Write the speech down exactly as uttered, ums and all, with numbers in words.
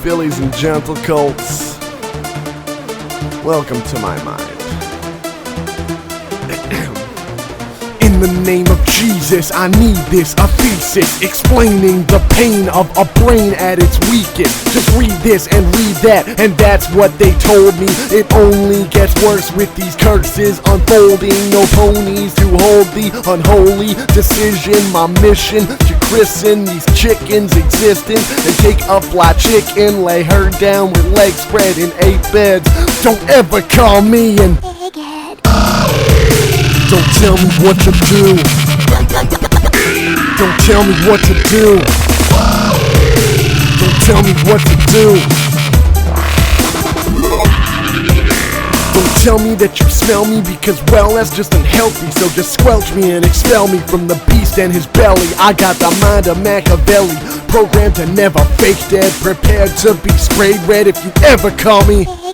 fillies and gentle colts, welcome to my mind. In the name of Jesus, I need this, a thesis explaining the pain of a brain at its weakest. Just read this and read that, and that's what they told me. It only gets worse with these curses unfolding. No ponies to hold the unholy decision. My mission to christen these chickens' existence and take a fly chicken, lay her down with legs spread in eight beds. Don't ever call me an egghead. Don't tell me what to do. Don't tell me what to do. Don't tell me what to do. Don't tell me that you smell me, because well, that's just unhealthy. So just squelch me and expel me from the beast and his belly. I got the mind of Machiavelli, programmed to never fake dead, prepared to be sprayed red if you ever call me